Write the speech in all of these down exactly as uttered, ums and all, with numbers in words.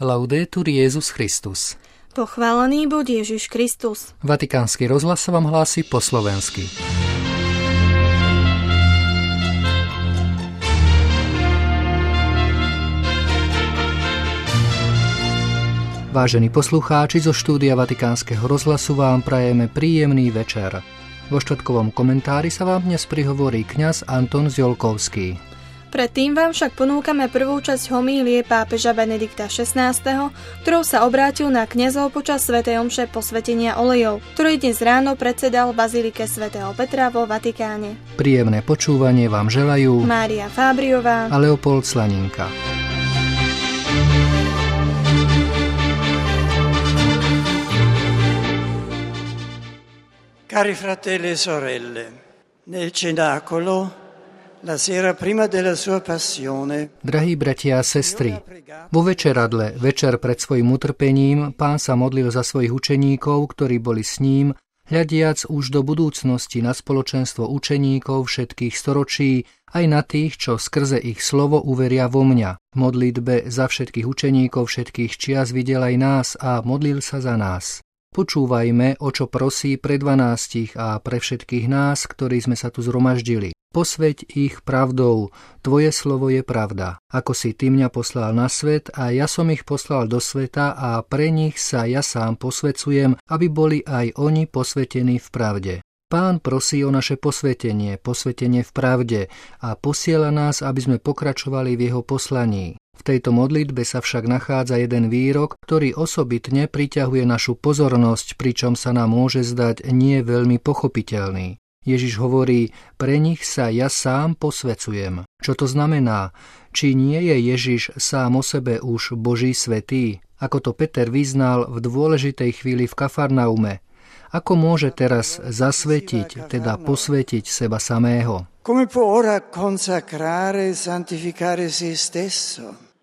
Laudetur Jesus Christus. Pochválený buď Ježiš Kristus. Vatikánsky rozhlas vám hlási po slovensky. Vážení poslucháči, zo štúdia Vatikánskeho rozhlasu vám prajeme príjemný večer. Vo štvrtkovom komentári sa vám dnes prihovorí kňaz Anton Zjolkovský. Predtým vám však ponúkame prvú časť homílie pápeža Benedikta šestnásteho, ktorou sa obrátil na kňazov počas svätej omše posvätenia olejov, ktorý dnes ráno predsedal v bazilike svätého Petra vo Vatikáne. Príjemné počúvanie vám želajú Mária Fábriová a Leopold Slaninka. Cari fratelli e sorelle, nel cenacolo la sera prima della sua passione. Drahí bratia a sestry, vo večeradle, večer pred svojim utrpením, Pán sa modlil za svojich učeníkov, ktorí boli s ním, hľadiac už do budúcnosti na spoločenstvo učeníkov všetkých storočí, aj na tých, čo skrze ich slovo uveria vo mňa. V modlitbe za všetkých učeníkov všetkých čias videl aj nás a modlil sa za nás. Počúvajme, o čo prosí pre dvanástich a pre všetkých nás, ktorí sme sa tu zhromaždili. Posväť ich pravdou, tvoje slovo je pravda. Ako si ty mňa poslal na svet a ja som ich poslal do sveta a pre nich sa ja sám posväcujem, aby boli aj oni posvätení v pravde. Pán prosí o naše posvätenie, posvätenie v pravde a posiela nás, aby sme pokračovali v jeho poslaní. V tejto modlitbe sa však nachádza jeden výrok, ktorý osobitne priťahuje našu pozornosť, pričom sa nám môže zdať nie veľmi pochopiteľný. Ježiš hovorí, pre nich sa ja sám posväcujem. Čo to znamená? Či nie je Ježiš sám o sebe už Boží svätý? Ako to Peter vyznal v dôležitej chvíli v Kafarnaume. Ako môže teraz zasvetiť, teda posvätiť seba samého? Come può ora consacrare e santificare se stesso?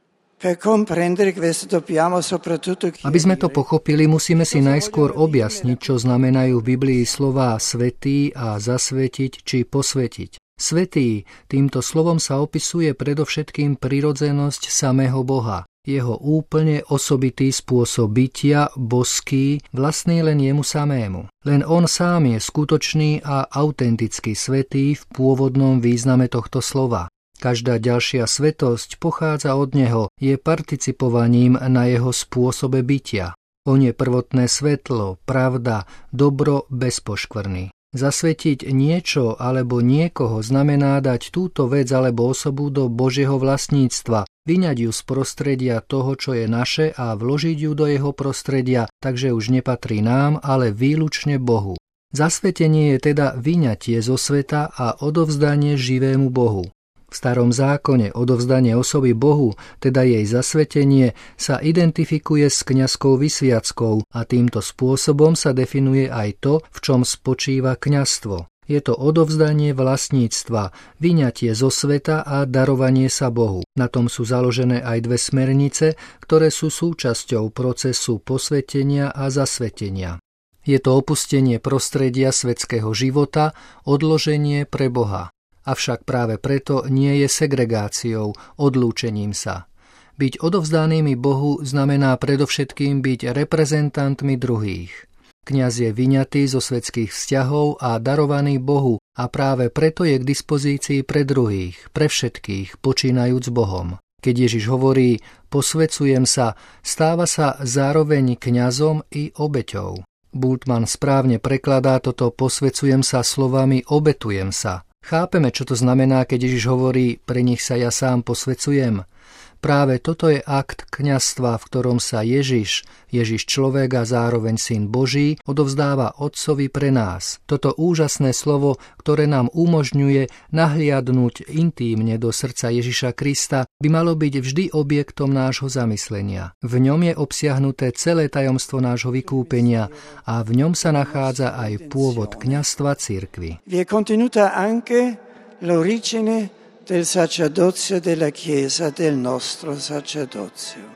Aby sme to pochopili, musíme si najskôr objasniť, čo znamenajú v Biblii slová svätý a zasvetiť či posvätiť. Svätý, týmto slovom sa opisuje predovšetkým prirodzenosť samého Boha. Jeho úplne osobitý spôsob bytia, boský, vlastný len jemu samému. Len on sám je skutočný a autentický svätý v pôvodnom význame tohto slova. Každá ďalšia svätosť pochádza od neho, je participovaním na jeho spôsobe bytia. On je prvotné svetlo, pravda, dobro bez poškvrny. Zasvetiť niečo alebo niekoho znamená dať túto vec alebo osobu do Božieho vlastníctva, vyňať ju z prostredia toho, čo je naše a vložiť ju do jeho prostredia, takže už nepatrí nám, ale výlučne Bohu. Zasvetenie je teda vyňatie zo sveta a odovzdanie živému Bohu. V starom zákone odovzdanie osoby Bohu, teda jej zasvetenie, sa identifikuje s kňazskou vysviackou a týmto spôsobom sa definuje aj to, v čom spočíva kňazstvo. Je to odovzdanie vlastníctva, vyňatie zo sveta a darovanie sa Bohu. Na tom sú založené aj dve smernice, ktoré sú súčasťou procesu posvätenia a zasvetenia. Je to opustenie prostredia svetského života, odloženie pre Boha. Avšak práve preto nie je segregáciou, odlúčením sa. Byť odovzdanými Bohu znamená predovšetkým byť reprezentantmi druhých. Kňaz je vyňatý zo svetských vzťahov a darovaný Bohu a práve preto je k dispozícii pre druhých, pre všetkých, počínajúc Bohom. Keď Ježiš hovorí posväcujem sa, stáva sa zároveň kňazom i obeťou. Bultmann správne prekladá toto posväcujem sa slovami obetujem sa. Chápeme, čo to znamená, keď Ježiš hovorí, pre nich sa ja sám posväcujem. Práve toto je akt kňazstva, v ktorom sa Ježiš, Ježiš človek a zároveň Syn Boží, odovzdáva Otcovi pre nás. Toto úžasné slovo, ktoré nám umožňuje nahliadnúť intímne do srdca Ježiša Krista, by malo byť vždy objektom nášho zamyslenia. V ňom je obsiahnuté celé tajomstvo nášho vykúpenia a v ňom sa nachádza aj pôvod kňazstva cirkvi. Vi è contenuta anche l'origine del sacerdozio della Chiesa, del nostro sacerdozio.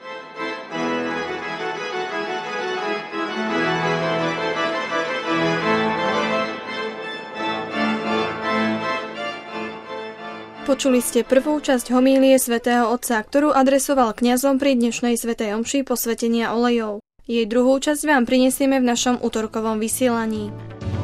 Po počuli ste prvú časť homílie svätého Otca, ktorú adresoval kňazom pri dnešnej svätej omši posvätenia olejov. Jej druhú časť vám prinesieme v našom utorkovom vysielaní.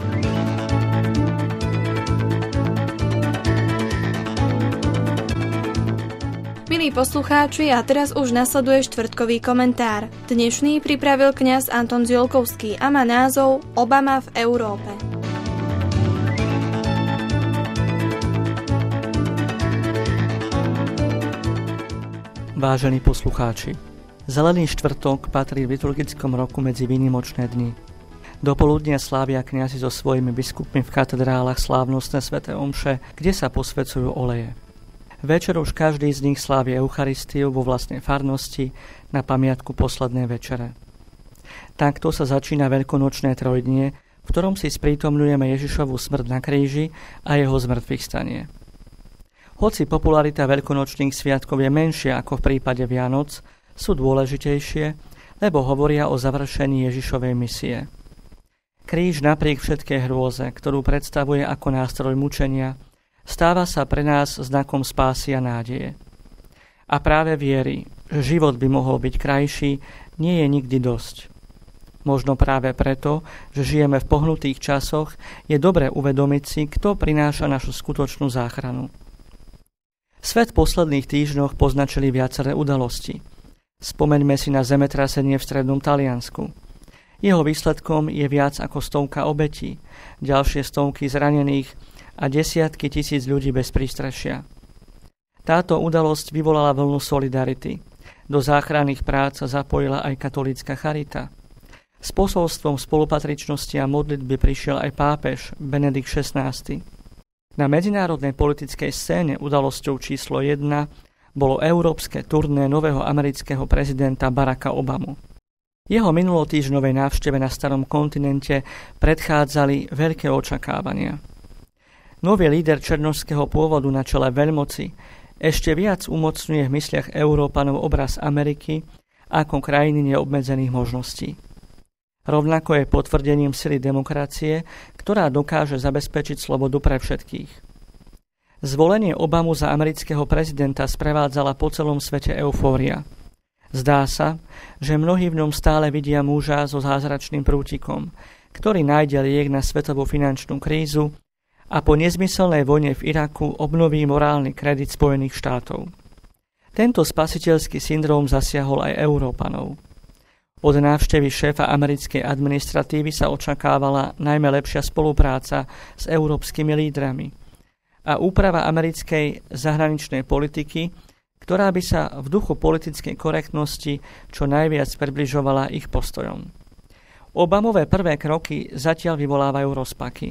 Milí poslucháči, a teraz už nasleduje štvrtkový komentár. Dnešný pripravil kňaz Anton Ziolkovský a má názov Obama v Európe. Vážení poslucháči, Zelený štvrtok patrí v liturgickom roku medzi výnimočné dni. Do poludnia slávia kňazi so svojimi biskupmi v katedrálach slávnostné sväté omše, kde sa posväcujú oleje. Večer už každý z nich slávi Eucharistiu vo vlastnej farnosti na pamiatku poslednej večere. Takto sa začína veľkonočné trojdnie, v ktorom si sprítomňujeme Ježišovu smrť na kríži a jeho zmŕtvychvstanie. Hoci popularita veľkonočných sviatkov je menšia ako v prípade Vianoc, sú dôležitejšie, lebo hovoria o završení Ježišovej misie. Kríž napriek všetkej hrôze, ktorú predstavuje ako nástroj mučenia, stáva sa pre nás znakom spásy a nádeje. A práve viery, že život by mohol byť krajší, nie je nikdy dosť. Možno práve preto, že žijeme v pohnutých časoch, je dobré uvedomiť si, kto prináša našu skutočnú záchranu. Svet v posledných týždňoch poznačili viaceré udalosti. Spomeňme si na zemetrasenie v strednom Taliansku. Jeho výsledkom je viac ako stovka obetí, ďalšie stovky zranených a desiatky tisíc ľudí bez prístrešia. Táto udalosť vyvolala vlnu solidarity. Do záchranných prác sa zapojila aj katolícka charita. S posolstvom spolupatričnosti a modlitby prišiel aj pápež Benedikt šestnásty. Na medzinárodnej politickej scéne udalosťou číslo jedna bolo európske turné nového amerického prezidenta Baracka Obamu. Jeho minulotýždňovej návšteve na starom kontinente predchádzali veľké očakávania. Nový líder černošského pôvodu na čele veľmoci ešte viac umocňuje v mysliach Európanov obraz Ameriky ako krajiny neobmedzených možností. Rovnako je potvrdením sily demokracie, ktorá dokáže zabezpečiť slobodu pre všetkých. Zvolenie Obamu za amerického prezidenta sprevádzala po celom svete eufória. Zdá sa, že mnohí v ňom stále vidia muža so zázračným prútikom, ktorý nájde liek na svetovú finančnú krízu a po nezmyselnej vojne v Iraku obnoví morálny kredit Spojených štátov. Tento spasiteľský syndróm zasiahol aj Európanov. Od návštevy šéfa americkej administratívy sa očakávala najmä lepšia spolupráca s európskymi lídrami a úprava americkej zahraničnej politiky, ktorá by sa v duchu politickej korektnosti čo najviac približovala ich postojom. Obamové prvé kroky zatiaľ vyvolávajú rozpaky.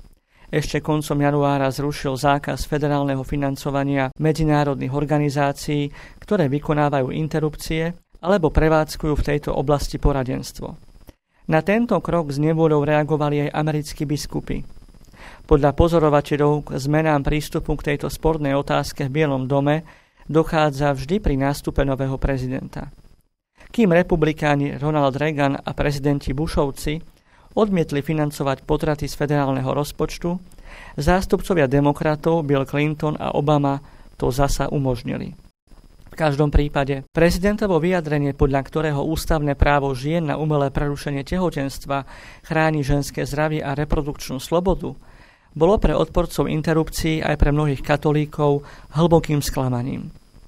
Ešte koncom januára zrušil zákaz federálneho financovania medzinárodných organizácií, ktoré vykonávajú interrupcie alebo prevádzkujú v tejto oblasti poradenstvo. Na tento krok s nevôľou reagovali aj americkí biskupy. Podľa pozorovateľov k zmenám prístupu k tejto spornej otázke v Bielom dome dochádza vždy pri nástupe nového prezidenta. Kým republikáni Ronald Reagan a prezidenti Bushovci odmietli financovať potraty z federálneho rozpočtu, zástupcovia demokratov Bill Clinton a Obama to zasa umožnili. V každom prípade prezidentovo vyjadrenie, podľa ktorého ústavné právo žien na umelé prerušenie tehotenstva chráni ženské zdravie a reprodukčnú slobodu, bolo pre odporcov interrupcií aj pre mnohých katolíkov hlbokým sklamaním.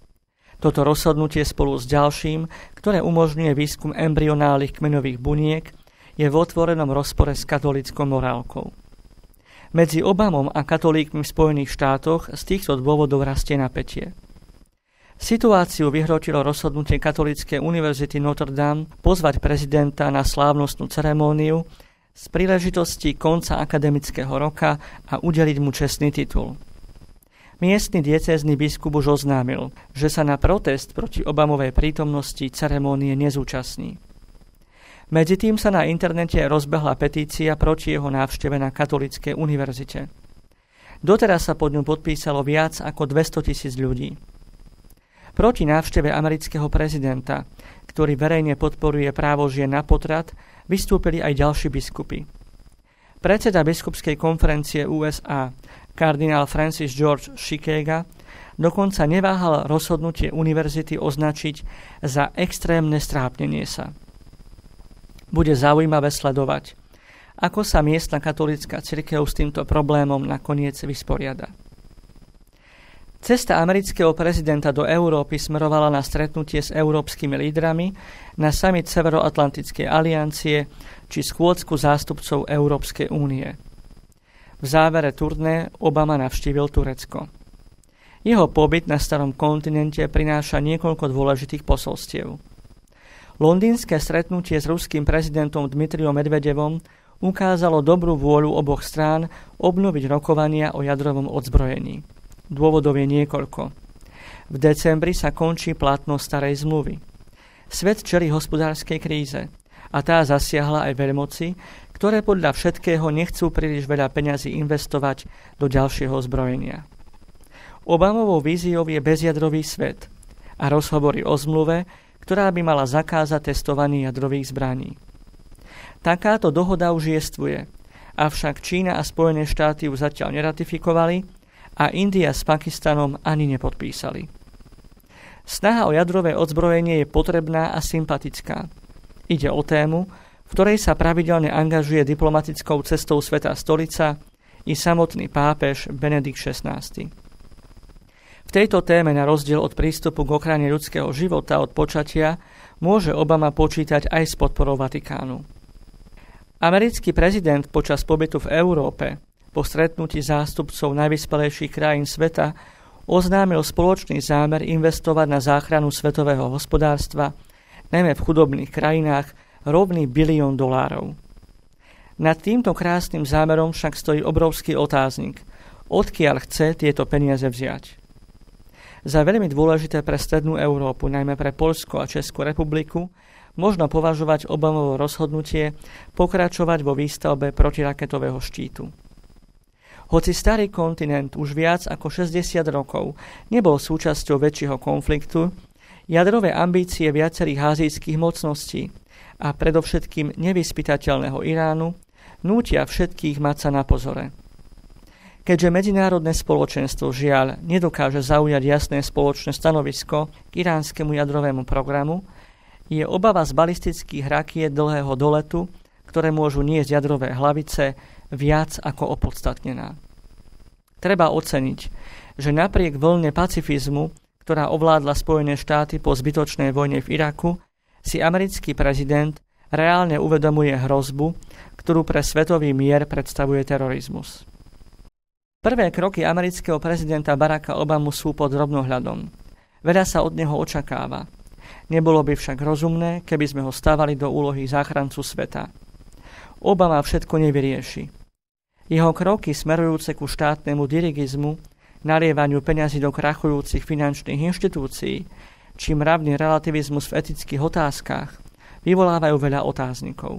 Toto rozhodnutie spolu s ďalším, ktoré umožňuje výskum embryonálnych kmeňových buniek, je v otvorenom rozpore s katolíckou morálkou. Medzi Obamom a katolíkmi v Spojených štátoch z týchto dôvodov rastie napätie. Situáciu vyhrotilo rozhodnutie Katolíckej univerzity Notre Dame pozvať prezidenta na slávnostnú ceremóniu z príležitosti konca akademického roka a udeliť mu čestný titul. Miestny diecézny biskup už oznámil, že sa na protest proti Obamovej prítomnosti ceremónie nezúčastní. Medzitým sa na internete rozbehla petícia proti jeho návšteve na Katolíckej univerzite. Doteraz sa pod ňu podpísalo viac ako dvestotisíc ľudí. Proti návšteve amerického prezidenta, ktorý verejne podporuje právo žien na potrat, vystúpili aj ďalší biskupy. Predseda biskupskej konferencie ú es á, kardinál Francis George Shikega, Dokonca neváhal rozhodnutie univerzity označiť za extrémne strápnenie sa. Bude zaujímavé sledovať, ako sa miestna katolícka cirkev s týmto problémom nakoniec vysporiada. Cesta amerického prezidenta do Európy smerovala na stretnutie s európskymi lídrami, na summit Severoatlantickej aliancie či schôdzku zástupcov Európskej únie. V závere turné Obama navštívil Turecko. Jeho pobyt na starom kontinente prináša niekoľko dôležitých posolstiev. Londýnske stretnutie s ruským prezidentom Dmitriom Medvedevom ukázalo dobrú vôľu oboch strán obnoviť rokovania o jadrovom odzbrojení. Dôvodov je niekoľko. V decembri sa končí platnosť starej zmluvy. Svet čelí hospodárskej kríze a tá zasiahla aj veľmoci, ktoré podľa všetkého nechcú príliš veľa peňazí investovať do ďalšieho zbrojenia. Obamovou víziou je bezjadrový svet a rozhovory o zmluve, ktorá by mala zakázať testovanie jadrových zbraní. Takáto dohoda už jestvuje, avšak Čína a Spojené štáty ju zatiaľ neratifikovali a India s Pakistanom ani nepodpísali. Snaha o jadrové odzbrojenie je potrebná a sympatická. Ide o tému, v ktorej sa pravidelne angažuje diplomatickou cestou Svätá stolica i samotný pápež Benedikt šestnásty. V tejto téme, na rozdiel od prístupu k ochrane ľudského života od počatia, môže Obama počítať aj s podporou Vatikánu. Americký prezident počas pobytu v Európe po stretnutí zástupcov najvyspelejších krajín sveta oznámil spoločný zámer investovať na záchranu svetového hospodárstva, najmä v chudobných krajinách, rovný bilión dolárov. Nad týmto krásnym zámerom však stojí obrovský otáznik, odkiaľ chce tieto peniaze vziať. Za veľmi dôležité pre strednú Európu, najmä pre Poľsko a Českú republiku, možno považovať Obamovo rozhodnutie pokračovať vo výstavbe protiraketového štítu. Hoci starý kontinent už viac ako šesťdesiat rokov nebol súčasťou väčšieho konfliktu, jadrové ambície viacerých ázijských mocností a predovšetkým nevyspytateľného Iránu nútia všetkých mať sa na pozore. Keďže medzinárodné spoločenstvo žiaľ nedokáže zaujať jasné spoločné stanovisko k iránskemu jadrovému programu, je obava z balistických rakiet dlhého doletu, ktoré môžu niesť jadrové hlavice, viac ako opodstatnená. Treba oceniť, že napriek vlne pacifizmu, ktorá ovládla Spojené štáty po zbytočnej vojne v Iraku, si americký prezident reálne uvedomuje hrozbu, ktorú pre svetový mier predstavuje terorizmus. Prvé kroky amerického prezidenta Baracka Obamu sú pod drobnohľadom. Veľa sa od neho očakáva. Nebolo by však rozumné, keby sme ho stávali do úlohy záchrancu sveta. Obama všetko nevyrieši. Jeho kroky smerujúce ku štátnemu dirigizmu, nalievaniu peňazí do krachujúcich finančných inštitúcií, či mravný relativizmus v etických otázkach vyvolávajú veľa otáznikov.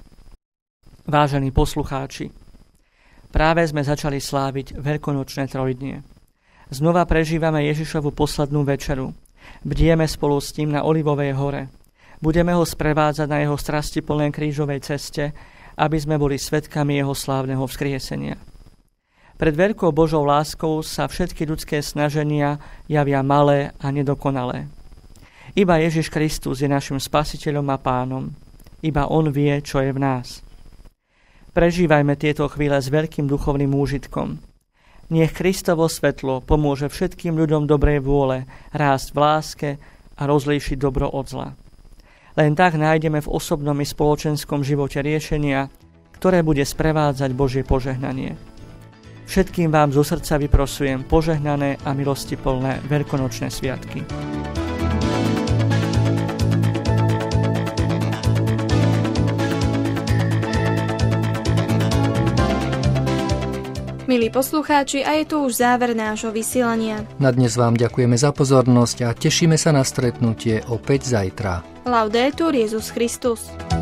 Vážení poslucháči, práve sme začali sláviť veľkonočné trojdnie. Znova prežívame Ježišovu poslednú večeru. Bdieme spolu s ním na Olivovej hore. Budeme ho sprevádzať na jeho strastiplnej krížovej ceste, aby sme boli svedkami jeho slávneho vzkriesenia. Pred veľkou Božou láskou sa všetky ľudské snaženia javia malé a nedokonalé. Iba Ježiš Kristus je našim spasiteľom a pánom. Iba on vie, čo je v nás. Prežívajme tieto chvíle s veľkým duchovným úžitkom. Nech Kristovo svetlo pomôže všetkým ľuďom dobrej vôle rásť v láske a rozlíšiť dobro od zla. Len tak nájdeme v osobnom i spoločenskom živote riešenia, ktoré bude sprevádzať Božie požehnanie. Všetkým vám zo srdca vyprosujem požehnané a milostiplné veľkonočné sviatky. Milí poslucháči, a je tu už záver nášho vysielania. Na dnes vám ďakujeme za pozornosť a tešíme sa na stretnutie opäť zajtra. Laudetur Jesus Christus.